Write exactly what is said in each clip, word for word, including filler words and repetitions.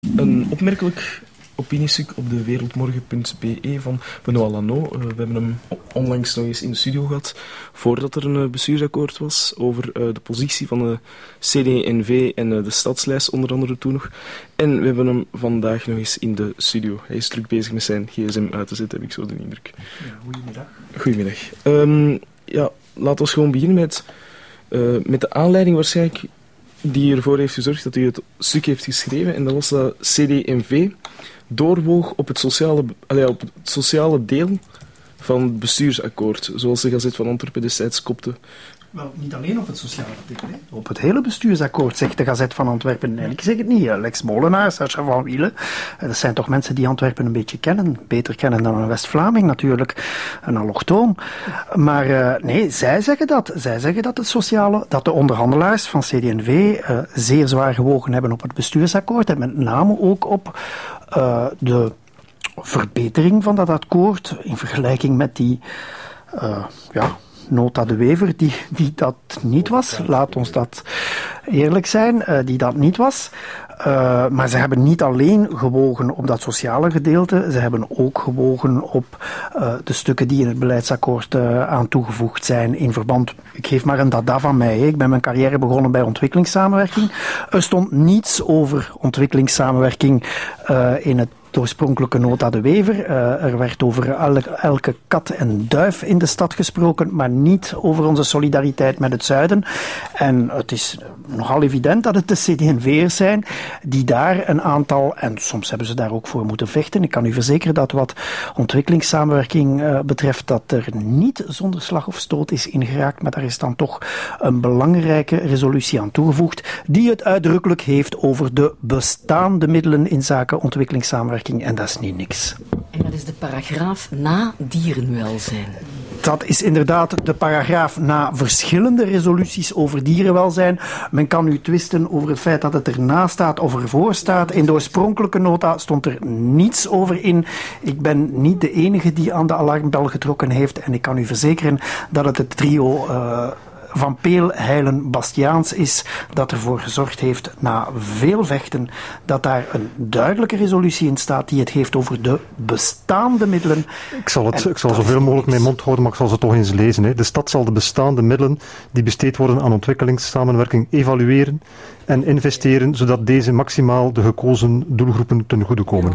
Een opmerkelijk opiniestuk op de wereldmorgen punt b e van Benoît Lannot. Uh, we hebben hem onlangs nog eens in de studio gehad, voordat er een uh, bestuursakkoord was, over uh, de positie van de C D N V en uh, de stadslijst, onder andere toen nog. En we hebben hem vandaag nog eens in de studio. Hij is druk bezig met zijn gsm uit te zetten, heb ik zo de indruk. Ja, goedemiddag. Goedemiddag. Um, ja, laten we gewoon beginnen met, uh, met de aanleiding waarschijnlijk die ervoor heeft gezorgd dat u het stuk heeft geschreven. En dat was dat C D N V doorwoog op het sociale, allee, op het sociale deel van het bestuursakkoord, zoals de Gazet van Antwerpen destijds kopte. Wel, niet alleen op het sociale deel, hè. Op het hele bestuursakkoord, zegt de Gazet van Antwerpen. En ik zeg het niet, Lex Molenaar, Sacha van Wielen. Dat zijn toch mensen die Antwerpen een beetje kennen. Beter kennen dan een West-Vlaming natuurlijk, een allochtoon. Maar uh, nee, zij zeggen dat. Zij zeggen dat, het sociale, dat de onderhandelaars van C D N V uh, zeer zwaar gewogen hebben op het bestuursakkoord. En met name ook op uh, de verbetering van dat akkoord in vergelijking met die... Uh, ja... Nota de Wever, die, die dat niet was. Laat ons dat eerlijk zijn, uh, die dat niet was. Uh, maar ze hebben niet alleen gewogen op dat sociale gedeelte, ze hebben ook gewogen op uh, de stukken die in het beleidsakkoord uh, aan toegevoegd zijn in verband... Ik geef maar een dada van mij. Hè. Ik ben mijn carrière begonnen bij ontwikkelingssamenwerking. Er stond niets over ontwikkelingssamenwerking uh, in het de oorspronkelijke Nota de Wever. Uh, er werd over elke, elke kat en duif in de stad gesproken, maar niet over onze solidariteit met het zuiden. En het is nogal evident dat het de C D N V'ers zijn die daar een aantal, en soms hebben ze daar ook voor moeten vechten. Ik kan u verzekeren dat wat ontwikkelingssamenwerking uh, betreft, dat er niet zonder slag of stoot is ingeraakt, maar daar is dan toch een belangrijke resolutie aan toegevoegd, die het uitdrukkelijk heeft over de bestaande middelen in zaken ontwikkelingssamenwerking. En dat is niet niks. En dat is de paragraaf na dierenwelzijn. Dat is inderdaad de paragraaf na verschillende resoluties over dierenwelzijn. Men kan nu twisten over het feit dat het erna staat of ervoor staat. In de oorspronkelijke nota stond er niets over in. Ik ben niet de enige die aan de alarmbel getrokken heeft. En ik kan u verzekeren dat het het trio... Uh, Van Peel, Heilen, Bastiaans is, dat ervoor gezorgd heeft, na veel vechten, dat daar een duidelijke resolutie in staat die het heeft over de bestaande middelen. Ik zal, het, ik zal zoveel mogelijk mijn mond houden, maar ik zal ze toch eens lezen. Hè. De stad zal de bestaande middelen die besteed worden aan ontwikkelingssamenwerking evalueren en investeren, zodat deze maximaal de gekozen doelgroepen ten goede komen.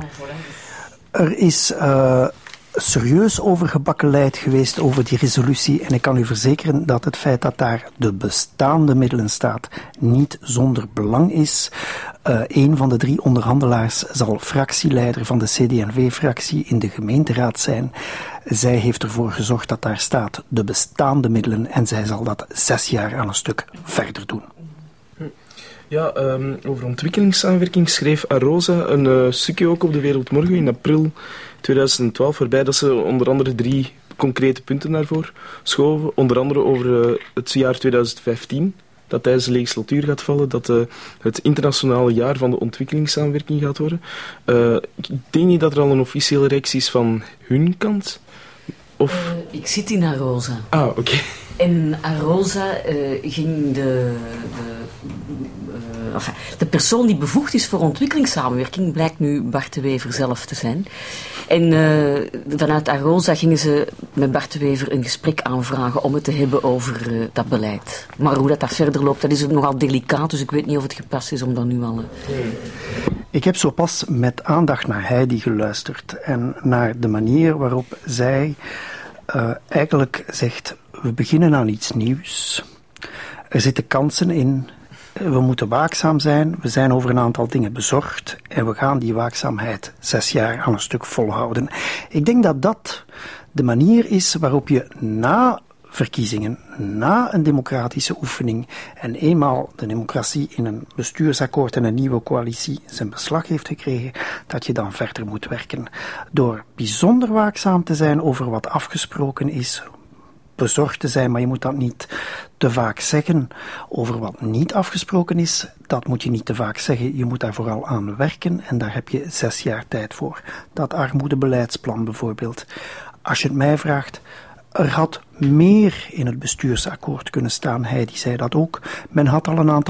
Er is... Uh, serieus overgebakkeleid geweest over die resolutie en ik kan u verzekeren dat het feit dat daar de bestaande middelen staat niet zonder belang is. Uh, een van de drie onderhandelaars zal fractieleider van de C D N V-fractie in de gemeenteraad zijn. Zij heeft ervoor gezorgd dat daar staat de bestaande middelen en zij zal dat zes jaar aan een stuk verder doen. Ja, um, over ontwikkelingssamenwerking schreef Arosa een uh, stukje ook op de Wereldmorgen in april tweeduizend twaalf, waarbij dat ze onder andere drie concrete punten daarvoor schoven. Onder andere over uh, het jaar tweeduizend vijftien, dat tijdens de legislatuur gaat vallen, dat uh, het internationale jaar van de ontwikkelingssamenwerking gaat worden. Uh, ik denk niet dat er al een officiële reactie is van hun kant. Of... Uh, ik zit in Arosa. Ah, oké. Okay. En Arosa uh, ging de... de Uh, enfin, de persoon die bevoegd is voor ontwikkelingssamenwerking blijkt nu Bart de Wever zelf te zijn. En uh, vanuit Arosa gingen ze met Bart de Wever een gesprek aanvragen om het te hebben over uh, dat beleid. Maar hoe dat, dat verder loopt, dat is nogal delicaat, dus ik weet niet of het gepast is om dat nu al... Uh... Ik heb zo pas met aandacht naar Heidi geluisterd en naar de manier waarop zij uh, eigenlijk zegt, we beginnen aan iets nieuws. Er zitten kansen in. We moeten waakzaam zijn, we zijn over een aantal dingen bezorgd en we gaan die waakzaamheid zes jaar aan een stuk volhouden. Ik denk dat dat de manier is waarop je na verkiezingen, na een democratische oefening en eenmaal de democratie in een bestuursakkoord en een nieuwe coalitie zijn beslag heeft gekregen, dat je dan verder moet werken. Door bijzonder waakzaam te zijn over wat afgesproken is, bezorgd te zijn, maar je moet dat niet te vaak zeggen over wat niet afgesproken is. Dat moet je niet te vaak zeggen. Je moet daar vooral aan werken en daar heb je zes jaar tijd voor. Dat armoedebeleidsplan bijvoorbeeld. Als je het mij vraagt, er had meer in het bestuursakkoord kunnen staan. Heidi zei dat ook. Men had al een aantal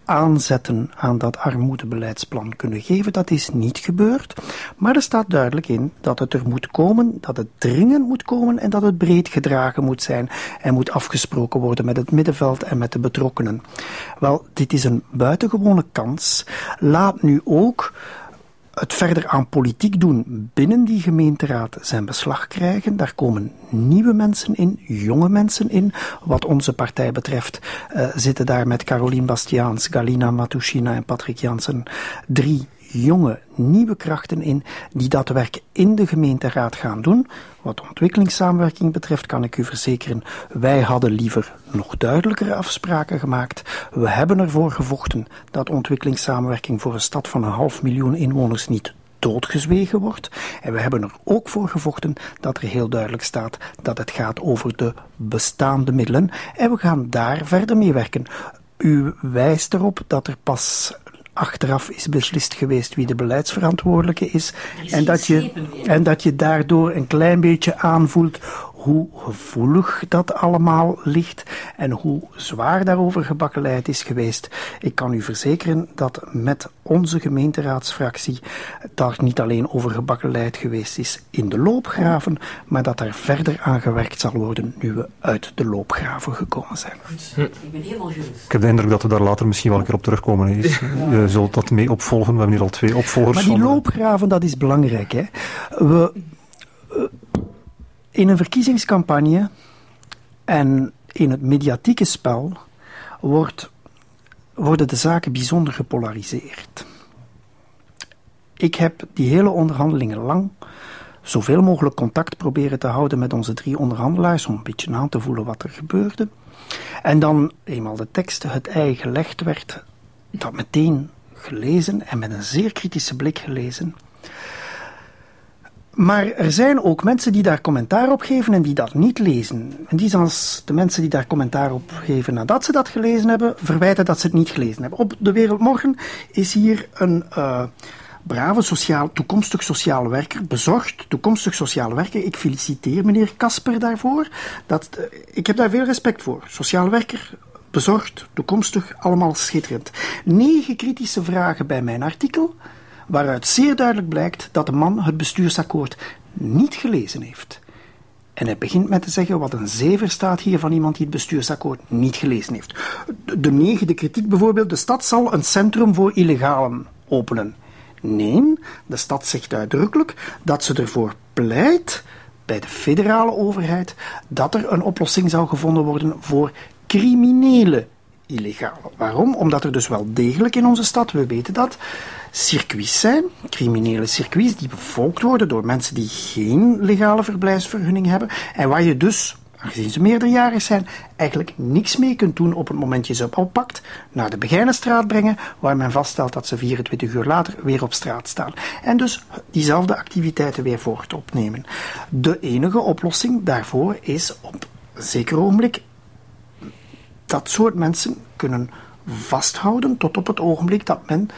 aanzetten aan dat armoedebeleidsplan kunnen geven. Dat is niet gebeurd. Maar er staat duidelijk in dat het er moet komen, dat het dringend moet komen en dat het breed gedragen moet zijn en moet afgesproken worden met het middenveld en met de betrokkenen. Wel, dit is een buitengewone kans. Laat nu ook het verder aan politiek doen binnen die gemeenteraad zijn beslag krijgen. Daar komen nieuwe mensen in, jonge mensen in. Wat onze partij betreft uh, zitten daar met Caroline Bastiaans, Galina Matushina en Patrick Jansen drie jonge, nieuwe krachten in die dat werk in de gemeenteraad gaan doen. Wat ontwikkelingssamenwerking betreft kan ik u verzekeren, wij hadden liever nog duidelijkere afspraken gemaakt. We hebben ervoor gevochten dat ontwikkelingssamenwerking voor een stad van een half miljoen inwoners niet doodgezwegen wordt. En we hebben er ook voor gevochten dat er heel duidelijk staat dat het gaat over de bestaande middelen. En we gaan daar verder mee werken. U wijst erop dat er pas achteraf is beslist geweest wie de beleidsverantwoordelijke is. is en, dat je, en dat je daardoor een klein beetje aanvoelt hoe gevoelig dat allemaal ligt en hoe zwaar daarover gebakkeleid is geweest. Ik kan u verzekeren dat met onze gemeenteraadsfractie daar niet alleen over gebakkeleid geweest is in de loopgraven, maar dat daar verder aan gewerkt zal worden nu we uit de loopgraven gekomen zijn. Hm. Ik ben helemaal gerust. Ik heb de indruk dat we daar later misschien wel een keer op terugkomen. Hè. Je zult dat mee opvolgen. We hebben hier al twee opvolgers. Maar die van loopgraven, dat is belangrijk. Hè. We... Uh, In een verkiezingscampagne en in het mediatieke spel wordt, worden de zaken bijzonder gepolariseerd. Ik heb die hele onderhandelingen lang zoveel mogelijk contact proberen te houden met onze drie onderhandelaars om een beetje aan te voelen wat er gebeurde. En dan, eenmaal de tekst het ei gelegd werd, dat meteen gelezen en met een zeer kritische blik gelezen. Maar er zijn ook mensen die daar commentaar op geven en die dat niet lezen. En die zelfs de mensen die daar commentaar op geven nadat ze dat gelezen hebben, verwijten dat ze het niet gelezen hebben. Op De Wereld Morgen is hier een uh, brave sociaal, toekomstig sociale werker, bezorgd toekomstig sociale werker. Ik feliciteer meneer Kasper daarvoor. Dat, uh, ik heb daar veel respect voor. Sociale werker, bezorgd, toekomstig, allemaal schitterend. Negen kritische vragen bij mijn artikel, waaruit zeer duidelijk blijkt dat de man het bestuursakkoord niet gelezen heeft. En hij begint met te zeggen wat een zever staat hier van iemand die het bestuursakkoord niet gelezen heeft. De, de negende kritiek bijvoorbeeld, de stad zal een centrum voor illegalen openen. Nee, de stad zegt uitdrukkelijk dat ze ervoor pleit, bij de federale overheid, dat er een oplossing zou gevonden worden voor criminele illegalen. Waarom? Omdat er dus wel degelijk in onze stad, we weten dat, circuits zijn, criminele circuits, die bevolkt worden door mensen die geen legale verblijfsvergunning hebben en waar je dus, aangezien ze meerderjarig zijn, eigenlijk niks mee kunt doen op het moment je ze oppakt, naar de Begijnenstraat brengen, waar men vaststelt dat ze vierentwintig uur later weer op straat staan. En dus diezelfde activiteiten weer voort opnemen. De enige oplossing daarvoor is op een zeker ogenblik dat soort mensen kunnen vasthouden tot op het ogenblik dat men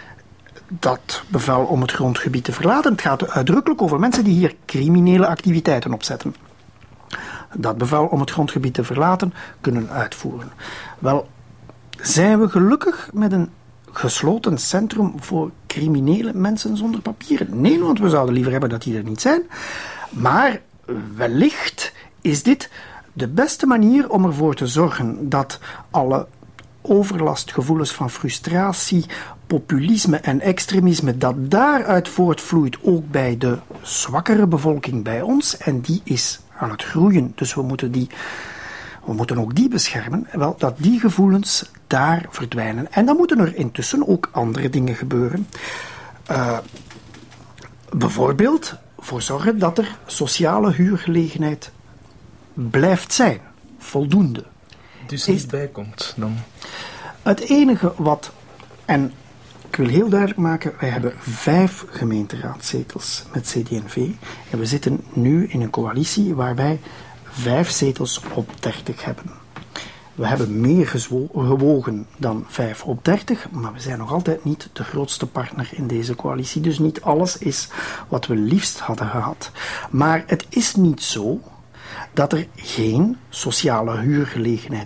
dat bevel om het grondgebied te verlaten. Het gaat uitdrukkelijk over mensen die hier criminele activiteiten opzetten. Dat bevel om het grondgebied te verlaten kunnen uitvoeren. Wel, zijn we gelukkig met een gesloten centrum voor criminele mensen zonder papieren? Nee, want we zouden liever hebben dat die er niet zijn. Maar wellicht is dit de beste manier om ervoor te zorgen dat alle overlast, gevoelens van frustratie, populisme en extremisme, dat daaruit voortvloeit ook bij de zwakkere bevolking bij ons, en die is aan het groeien, dus we moeten, die, we moeten ook die beschermen, wel, dat die gevoelens daar verdwijnen. En dan moeten er intussen ook andere dingen gebeuren. Uh, bijvoorbeeld voor zorgen dat er sociale huurgelegenheid blijft zijn, voldoende. Dus iets bijkomt dan? Het enige wat, en ik wil heel duidelijk maken, wij hebben vijf gemeenteraadzetels met C D en V en we zitten nu in een coalitie waar wij vijf zetels op dertig hebben. We hebben meer gezwo- gewogen dan vijf op dertig, maar we zijn nog altijd niet de grootste partner in deze coalitie, dus niet alles is wat we liefst hadden gehad. Maar het is niet zo dat er geen sociale huurgelegenheid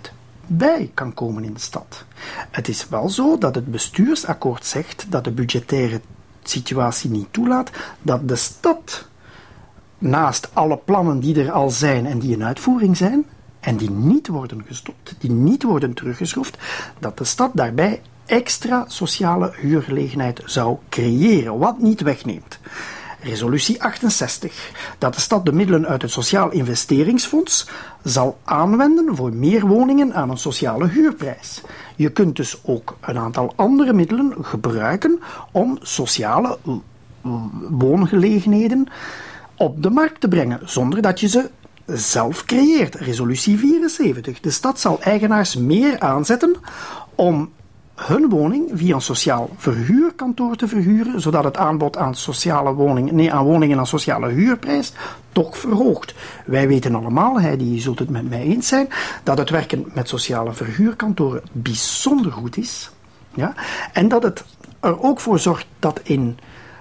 bij kan komen in de stad. Het is wel zo dat het bestuursakkoord zegt dat de budgettaire situatie niet toelaat, dat de stad, naast alle plannen die er al zijn en die in uitvoering zijn, en die niet worden gestopt, die niet worden teruggeschroefd, dat de stad daarbij extra sociale huurgelegenheid zou creëren, wat niet wegneemt. Resolutie achtenzestig, dat de stad de middelen uit het Sociaal Investeringsfonds zal aanwenden voor meer woningen aan een sociale huurprijs. Je kunt dus ook een aantal andere middelen gebruiken om sociale woongelegenheden op de markt te brengen, zonder dat je ze zelf creëert. Resolutie vierenzeventig. De stad zal eigenaars meer aanzetten om hun woning via een sociaal verhuurkantoor te verhuren, zodat het aanbod aan, sociale woningen, nee, aan woningen aan sociale huurprijs toch verhoogt. Wij weten allemaal, Heidi, je zult het met mij eens zijn, dat het werken met sociale verhuurkantoren bijzonder goed is. Ja? En dat het er ook voor zorgt dat in,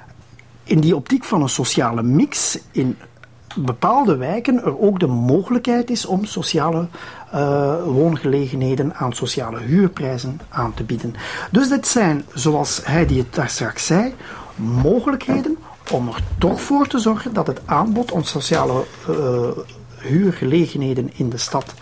in die optiek van een sociale mix in bepaalde wijken er ook de mogelijkheid is om sociale uh, woongelegenheden aan sociale huurprijzen aan te bieden. Dus dit zijn, zoals Heidi het daar straks zei, mogelijkheden om er toch voor te zorgen dat het aanbod aan sociale uh, huurgelegenheden in de stad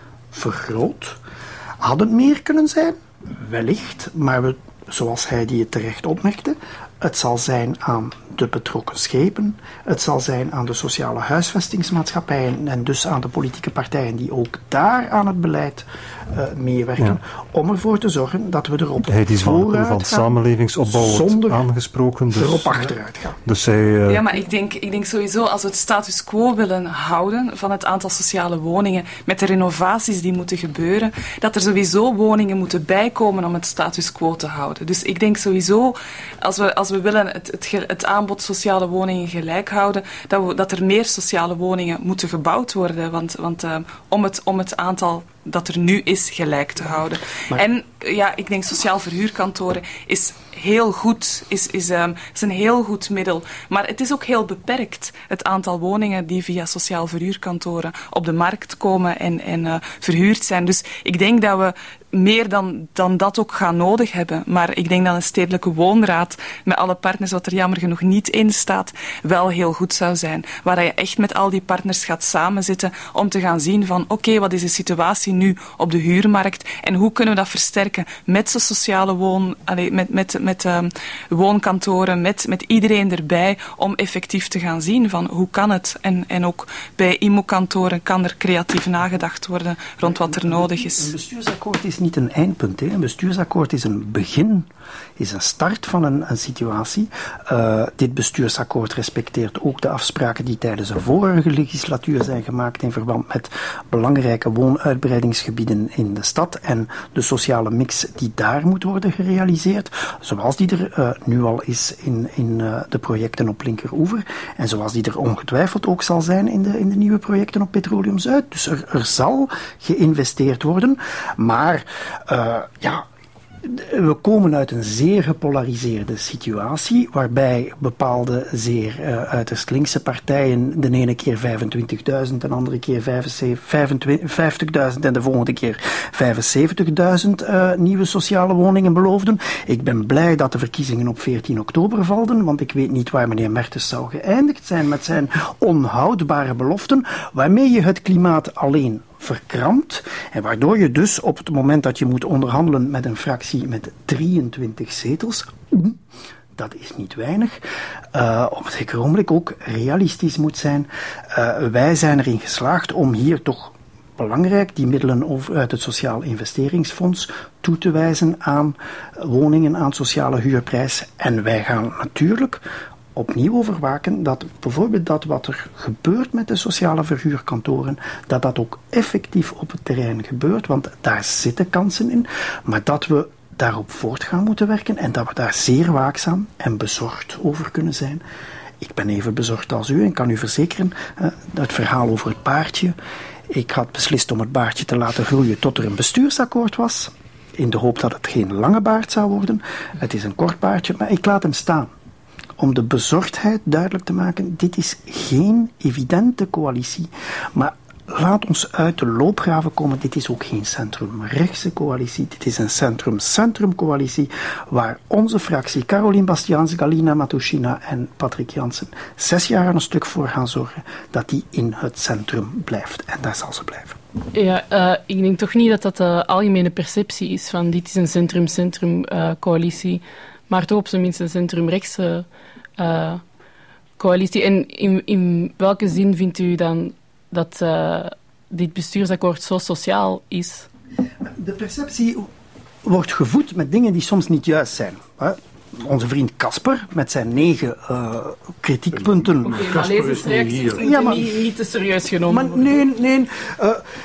vergroot. Had het meer kunnen zijn? Wellicht, maar we, zoals Heidi het terecht opmerkte, het zal zijn aan de betrokken schepen, het zal zijn aan de sociale huisvestingsmaatschappijen en dus aan de politieke partijen die ook daar aan het beleid uh, meewerken, ja. om ervoor te zorgen dat we erop Hij die vooruit van gaan, samenlevingsopbouw zonder aangesproken, dus, erop achteruit gaan. Dus zij, uh... Ja, maar ik denk, ik denk sowieso als we het status quo willen houden van het aantal sociale woningen met de renovaties die moeten gebeuren, dat er sowieso woningen moeten bijkomen om het status quo te houden. Dus ik denk sowieso, als we, als we willen het, het, het aanbod sociale woningen gelijk houden, dat, we, dat er meer sociale woningen moeten gebouwd worden, want, want uh, om, het, om het aantal dat er nu is gelijk te houden. Maar... En ja, ik denk sociaal verhuurkantoren is heel goed, is, is, um, is een heel goed middel. Maar het is ook heel beperkt, het aantal woningen die via sociaal verhuurkantoren op de markt komen en, en uh, verhuurd zijn. Dus ik denk dat we meer dan, dan dat ook gaan nodig hebben. Maar ik denk dat een stedelijke woonraad met alle partners, wat er jammer genoeg niet in staat, wel heel goed zou zijn. Waar je echt met al die partners gaat samenzitten om te gaan zien van oké, okay, wat is de situatie nu op de huurmarkt en hoe kunnen we dat versterken met de sociale woon, allez, met, met, met um, woonkantoren, met, met iedereen erbij om effectief te gaan zien van hoe kan het. En, en ook bij I M O-kantoren kan er creatief nagedacht worden rond wat er nodig is. Een bestuursakkoord is niet een eindpunt. Hè. Een bestuursakkoord is een begin, is een start van een, een situatie. Uh, dit bestuursakkoord respecteert ook de afspraken die tijdens een vorige legislatuur zijn gemaakt in verband met belangrijke woonuitbreidingsgebieden in de stad en de sociale mix die daar moet worden gerealiseerd, zoals die er uh, nu al is in, in uh, de projecten op Linkeroever en zoals die er ongetwijfeld ook zal zijn in de, in de nieuwe projecten op Petroleum Zuid. Dus er, er zal geïnvesteerd worden, maar uh, ja, we komen uit een zeer gepolariseerde situatie, waarbij bepaalde zeer uh, uiterst linkse partijen de ene keer vijfentwintigduizend, de andere keer vijftigduizend en de volgende keer vijfenzeventigduizend uh, nieuwe sociale woningen beloofden. Ik ben blij dat de verkiezingen op veertien oktober valden, want ik weet niet waar meneer Mertens zou geëindigd zijn met zijn onhoudbare beloften, waarmee je het klimaat alleen verkrampt en waardoor je dus op het moment dat je moet onderhandelen met een fractie met drieëntwintig zetels, dat is niet weinig, uh, op het zekere ogenblik ook realistisch moet zijn. Uh, wij zijn erin geslaagd om hier toch belangrijk die middelen over, uit het Sociaal Investeringsfonds toe te wijzen aan woningen aan sociale huurprijs. En wij gaan natuurlijk opnieuw overwaken dat bijvoorbeeld dat wat er gebeurt met de sociale verhuurkantoren, dat dat ook effectief op het terrein gebeurt, want daar zitten kansen in, maar dat we daarop voort gaan moeten werken en dat we daar zeer waakzaam en bezorgd over kunnen zijn. Ik ben even bezorgd als u en kan u verzekeren, uh, het verhaal over het baardje. Ik had beslist om het baardje te laten groeien tot er een bestuursakkoord was, in de hoop dat het geen lange baard zou worden. Het is een kort baardje, maar ik laat hem staan. Om de bezorgdheid duidelijk te maken, dit is geen evidente coalitie. Maar laat ons uit de loopgraven komen. Dit is ook geen centrum-rechtse coalitie. Dit is een centrum-centrum-coalitie waar onze fractie, Caroline Bastiaans, Galina Matushina en Patrick Jansen, zes jaar aan een stuk voor gaan zorgen dat die in het centrum blijft. En daar zal ze blijven. Ja, uh, ik denk toch niet dat dat de algemene perceptie is van dit is een centrum-centrum-coalitie, uh, maar toch op zijn minst een centrum-rechtse uh, coalitie. En in, in welke zin vindt u dan dat uh, dit bestuursakkoord zo sociaal is? De perceptie wordt gevoed met dingen die soms niet juist zijn. Hè? Onze vriend Casper, met zijn negen uh, kritiekpunten. Oké, okay, maar lezersreacties moeten ja, maar, niet, niet te serieus genomen maar nee, nee. Uh,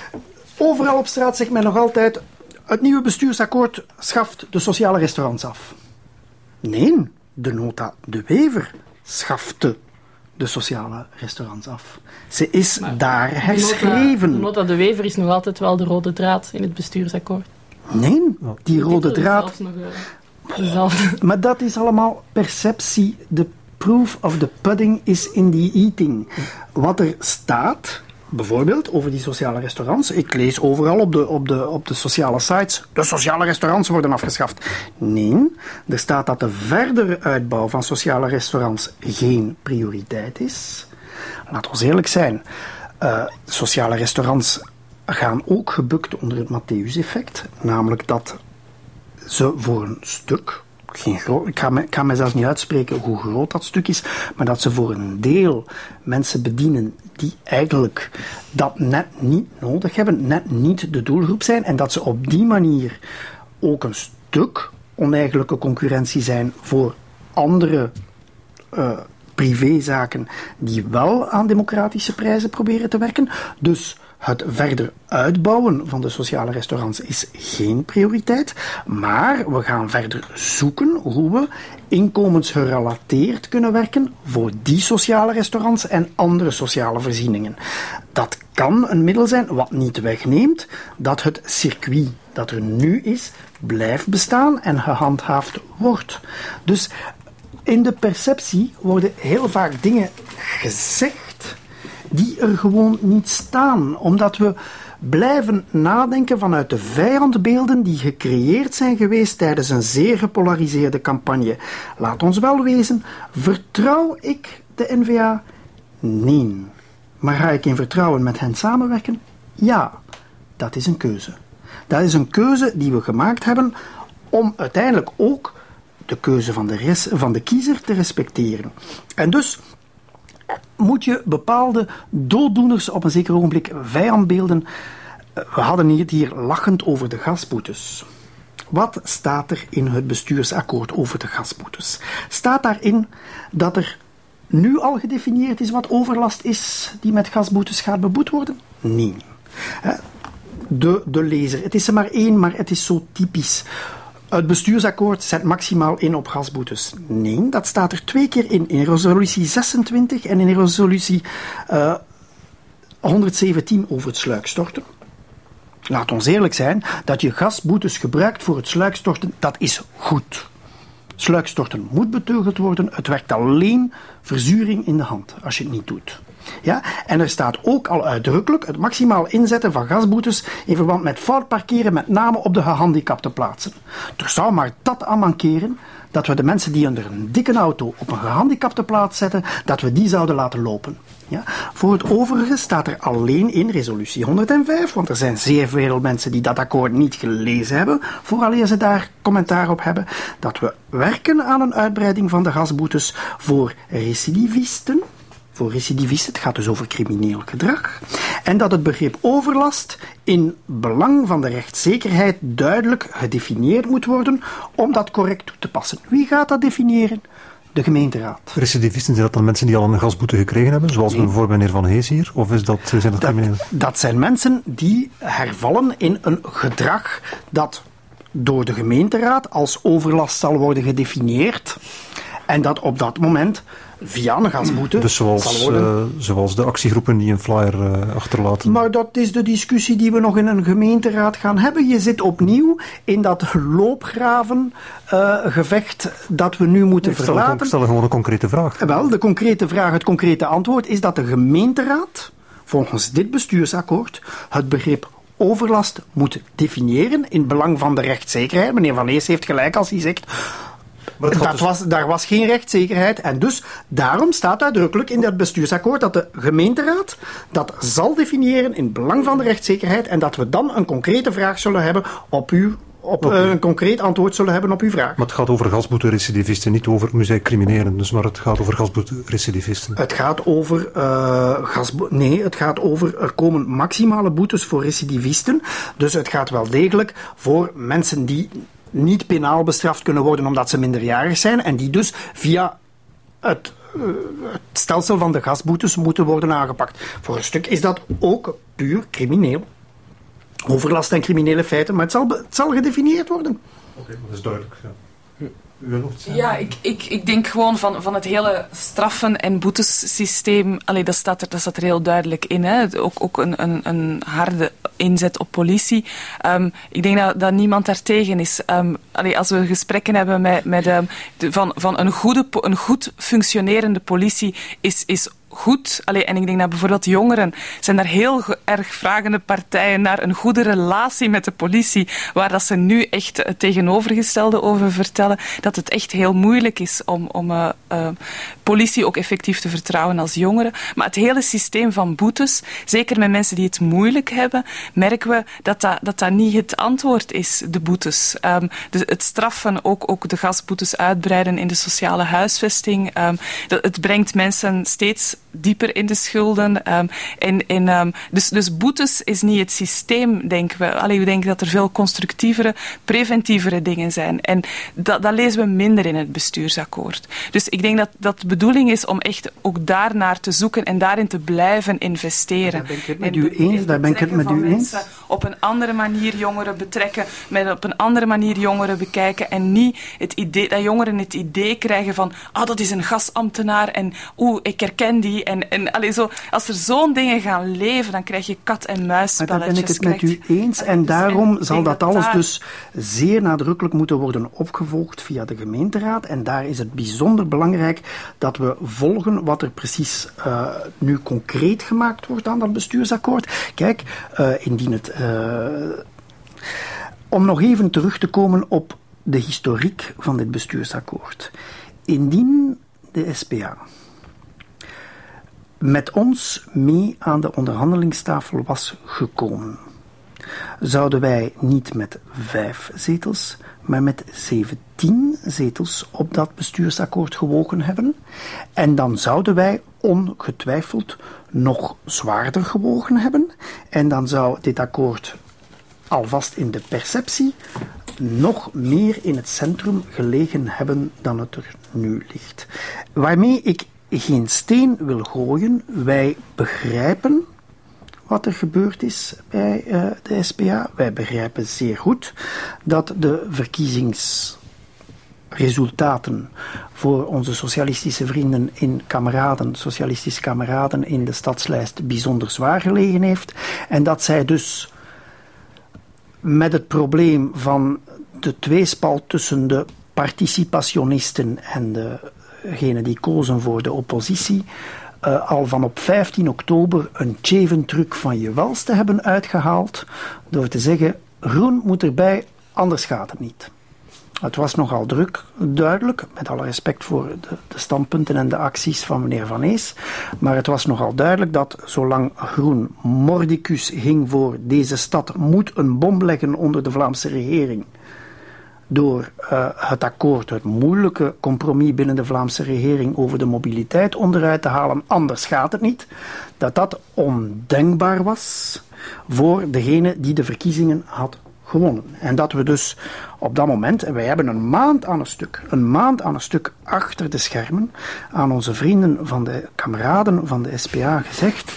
overal op straat zegt men nog altijd, het nieuwe bestuursakkoord schaft de sociale restaurants af. Nee, de nota De Wever schafte de sociale restaurants af. Ze is maar daar herschreven. De nota De Wever is nog altijd wel de rode draad in het bestuursakkoord. Nee, die rode draad... Dezelfde. Maar dat is allemaal perceptie. De proof of the pudding is in the eating. Wat er staat, bijvoorbeeld over die sociale restaurants. Ik lees overal op de, op de, op de sociale sites, de sociale restaurants worden afgeschaft. Nee, er staat dat de verdere uitbouw van sociale restaurants geen prioriteit is. Laat ons eerlijk zijn. Uh, sociale restaurants gaan ook gebukt onder het Matthäus-effect. Namelijk dat ze voor een stuk, geen groot, ik, ga me, ik ga me zelfs niet uitspreken hoe groot dat stuk is, maar dat ze voor een deel mensen bedienen die eigenlijk dat net niet nodig hebben, net niet de doelgroep zijn, en dat ze op die manier ook een stuk oneigenlijke concurrentie zijn voor andere uh, privézaken die wel aan democratische prijzen proberen te werken. Dus het verder uitbouwen van de sociale restaurants is geen prioriteit, maar we gaan verder zoeken hoe we inkomensgerelateerd kunnen werken voor die sociale restaurants en andere sociale voorzieningen. Dat kan een middel zijn wat niet wegneemt dat het circuit dat er nu is, blijft bestaan en gehandhaafd wordt. Dus in de perceptie worden heel vaak dingen gezegd die er gewoon niet staan, omdat we blijven nadenken vanuit de vijandbeelden die gecreëerd zijn geweest tijdens een zeer gepolariseerde campagne. Laat ons wel wezen, vertrouw ik de N V A? Nee. Maar ga ik in vertrouwen met hen samenwerken? Ja. Dat is een keuze. Dat is een keuze die we gemaakt hebben om uiteindelijk ook de keuze van de, res, van de kiezer te respecteren. En dus moet je bepaalde dooddoeners op een zeker ogenblik vijandbeelden. We hadden het hier lachend over de gasboetes. Wat staat er in het bestuursakkoord over de gasboetes? Staat daarin dat er nu al gedefinieerd is wat overlast is die met gasboetes gaat beboet worden? Nee. De, de lezer, het is er maar één, maar het is zo typisch. Het bestuursakkoord zet maximaal in op gasboetes. Nee, dat staat er twee keer in. In resolutie zesentwintig en in resolutie uh, honderdzeventien over het sluikstorten. Laat ons eerlijk zijn, dat je gasboetes gebruikt voor het sluikstorten, dat is goed. Sluikstorten moet beteugeld worden. Het werkt alleen verzuring in de hand als je het niet doet. Ja? En er staat ook al uitdrukkelijk het maximaal inzetten van gasboetes in verband met fout parkeren, met name op de gehandicapte plaatsen. Er zou maar dat aan mankeren, dat we de mensen die onder een dikke auto op een gehandicapte plaats zetten, dat we die zouden laten lopen. Ja? Voor het overige staat er alleen in resolutie honderdvijf, want er zijn zeer veel mensen die dat akkoord niet gelezen hebben, vooraleer ze daar commentaar op hebben, dat we werken aan een uitbreiding van de gasboetes voor recidivisten. Voor recidivisten, het gaat dus over crimineel gedrag. En dat het begrip overlast in belang van de rechtszekerheid duidelijk gedefinieerd moet worden om dat correct toe te passen. Wie gaat dat definiëren? De gemeenteraad. Recidivisten, zijn dat dan mensen die al een gasboete gekregen hebben, zoals nee. bijvoorbeeld meneer Van Hees hier? Of is dat, zijn dat, dat criminelen? Dat zijn mensen die hervallen in een gedrag dat door de gemeenteraad als overlast zal worden gedefinieerd en dat op dat moment via een gasboete dus zoals, zal worden. Uh, zoals de actiegroepen die een flyer uh, achterlaten. Maar dat is de discussie die we nog in een gemeenteraad gaan hebben. Je zit opnieuw in dat loopgravengevecht uh, dat we nu moeten ik stel verlaten. Ik stel gewoon een concrete vraag. Wel, de concrete vraag, het concrete antwoord is dat de gemeenteraad volgens dit bestuursakkoord het begrip overlast moet definiëren in het belang van de rechtszekerheid. Meneer Van Ees heeft gelijk als hij zegt... Dat dus... was, daar was geen rechtszekerheid en dus daarom staat uitdrukkelijk in dat bestuursakkoord dat de gemeenteraad dat zal definiëren in het belang van de rechtszekerheid en dat we dan een concrete vraag zullen hebben op uw op uh, een concreet antwoord zullen hebben op uw vraag. Maar het gaat over gasboete-recidivisten, niet over muziekcriminelen, dus maar het gaat over gasboete-recidivisten. Het gaat over uh, gasbo- nee, het gaat over er komen maximale boetes voor recidivisten, dus het gaat wel degelijk voor mensen die niet penaal bestraft kunnen worden omdat ze minderjarig zijn en die dus via het, uh, het stelsel van de gasboetes moeten worden aangepakt. Voor een stuk is dat ook puur crimineel. Overlast en criminele feiten, maar het zal, het zal gedefinieerd worden. Oké, okay, dat is duidelijk. Ja. U wil nog iets zeggen? Ja, ik, ik, ik denk gewoon van, van het hele straffen- en boetessysteem, allee, dat, staat er, dat staat er heel duidelijk in. Hè. Ook, ook een, een, een harde inzet op politie. Um, ik denk dat, dat niemand daartegen is. Um, allee, als we gesprekken hebben met, met, um, de, van, van een, goede, een goed functionerende politie is, is goed. Allee, en ik denk dat bijvoorbeeld jongeren zijn daar heel ge- erg vragende partijen naar een goede relatie met de politie, waar dat ze nu echt het tegenovergestelde over vertellen, dat het echt heel moeilijk is om, om uh, uh, politie ook effectief te vertrouwen als jongeren. Maar het hele systeem van boetes, zeker met mensen die het moeilijk hebben, merken we dat dat, dat, dat niet het antwoord is, de boetes. Um, dus het straffen, ook, ook de gasboetes uitbreiden in de sociale huisvesting. Um, dat, het brengt mensen steeds dieper in de schulden. Um, en, en, um, dus, dus boetes is niet het systeem, denken we. Allee, we denken dat er veel constructievere, preventievere dingen zijn. En dat, dat lezen we minder in het bestuursakkoord. Dus ik denk dat, dat de bedoeling is om echt ook daarnaar te zoeken en daarin te blijven investeren. Daar ben ik het met u eens. Daar ben ik het met u eens. Op een andere manier jongeren betrekken, met op een andere manier jongeren bekijken en niet het idee, dat jongeren het idee krijgen van ah, dat is een gasambtenaar en oeh, ik herken die. En, en allee, zo, als er zo'n dingen gaan leven, dan krijg je kat- en muisspelletjes. Maar daar ben ik het met u eens. En daarom zal dat alles dus zeer nadrukkelijk moeten worden opgevolgd via de gemeenteraad. En daar is het bijzonder belangrijk dat we volgen wat er precies uh, nu concreet gemaakt wordt aan dat bestuursakkoord. Kijk, uh, indien het... Uh, om nog even terug te komen op de historiek van dit bestuursakkoord. Indien de S P A met ons mee aan de onderhandelingstafel was gekomen, zouden wij niet met vijf zetels, maar met zeventien zetels op dat bestuursakkoord gewogen hebben. En dan zouden wij ongetwijfeld nog zwaarder gewogen hebben. En dan zou dit akkoord alvast in de perceptie nog meer in het centrum gelegen hebben dan het er nu ligt. Waarmee ik geen steen wil gooien. Wij begrijpen wat er gebeurd is bij uh, de S P A. Wij begrijpen zeer goed dat de verkiezingsresultaten voor onze socialistische vrienden in kameraden, socialistische kameraden in de stadslijst bijzonder zwaar gelegen heeft. En dat zij dus met het probleem van de tweespalt tussen de participationisten en degenen die kozen voor de oppositie, uh, al van op vijftien oktober een tjeventruc van je welste hebben uitgehaald door te zeggen, groen moet erbij, anders gaat het niet. Het was nogal druk, duidelijk, met alle respect voor de, de standpunten en de acties van meneer Van Ees, maar het was nogal duidelijk dat zolang groen mordicus ging voor deze stad moet een bom leggen onder de Vlaamse regering, door uh, het akkoord, het moeilijke compromis binnen de Vlaamse regering over de mobiliteit onderuit te halen, anders gaat het niet, dat dat ondenkbaar was voor degene die de verkiezingen had gewonnen. En dat we dus op dat moment, en wij hebben een maand aan een stuk, een maand aan een stuk achter de schermen, aan onze vrienden van de kameraden van de S P A gezegd,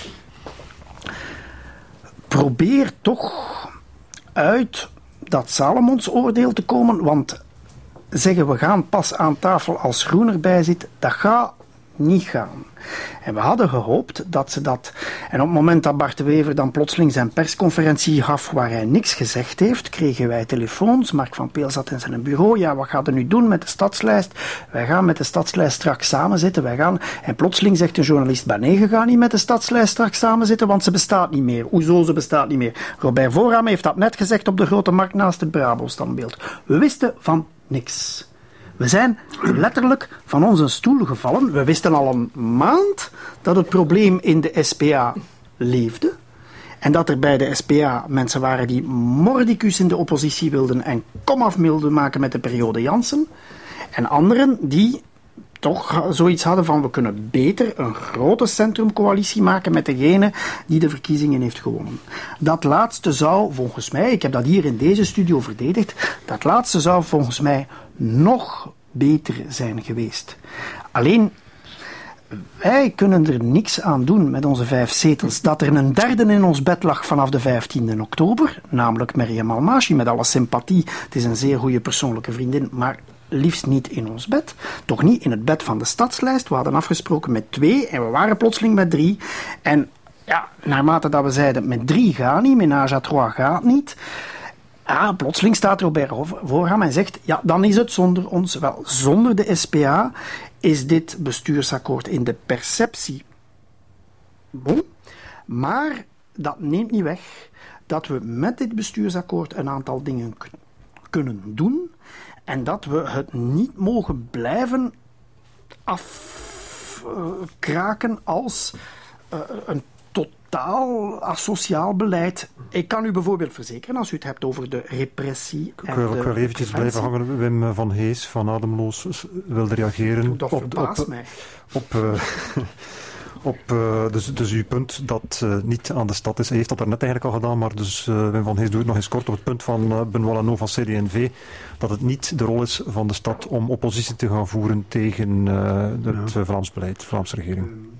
probeer toch uit dat Salomonsoordeel te komen, want zeggen we gaan pas aan tafel als groen erbij zit, dat gaat niet gaan. En we hadden gehoopt dat ze dat... En op het moment dat Bart de Wever dan plotseling zijn persconferentie gaf waar hij niks gezegd heeft, kregen wij telefoons. Mark van Peel zat in zijn bureau. Ja, wat gaat er nu doen met de stadslijst? Wij gaan met de stadslijst straks samenzitten. Wij gaan... En plotseling zegt een journalist, bah nee, je gaat niet met de stadslijst straks samenzitten, want ze bestaat niet meer. Hoezo, ze bestaat niet meer? Robert Voorham heeft dat net gezegd op de Grote Markt naast het Brabo-standbeeld. We wisten van niks. We zijn letterlijk van onze stoel gevallen. We wisten al een maand dat het probleem in de S P A leefde. En dat er bij de S P A mensen waren die mordicus in de oppositie wilden en komaf wilden maken met de periode Jansen. En anderen die toch zoiets hadden van we kunnen beter een grote centrumcoalitie maken met degene die de verkiezingen heeft gewonnen. Dat laatste zou volgens mij, ik heb dat hier in deze studio verdedigd, dat laatste zou volgens mij nog beter zijn geweest. Alleen, wij kunnen er niks aan doen met onze vijf zetels. Dat er een derde in ons bed lag vanaf de vijftiende oktober, namelijk Maryam Almashi, met alle sympathie. Het is een zeer goede persoonlijke vriendin, maar liefst niet in ons bed. Toch niet in het bed van de stadslijst. We hadden afgesproken met twee en we waren plotseling met drie. En ja, naarmate dat we zeiden, met drie gaat niet, ménage à trois gaat niet. Ja, plotseling staat Robert Voorham en zegt, ja, dan is het zonder ons. Wel, zonder de S P A is dit bestuursakkoord in de perceptie bon, maar dat neemt niet weg dat we met dit bestuursakkoord een aantal dingen k- kunnen doen en dat we het niet mogen blijven afkraken uh, als uh, een totaal asociaal beleid. Ik kan u bijvoorbeeld verzekeren, als u het hebt over de repressie en ik wil, de ik wil eventjes blijven hangen. Wim van Hees van Ademloos wilde reageren. Dat op, verbaast op, mij. Op, uh, op uh, dus, dus uw punt dat uh, niet aan de stad is. Hij heeft dat daarnet eigenlijk al gedaan, maar dus uh, Wim van Hees doet het nog eens kort op het punt van uh, Benoît Lano van C D N V, dat het niet de rol is van de stad om oppositie te gaan voeren tegen uh, het ja. Vlaams beleid, de Vlaamse regering.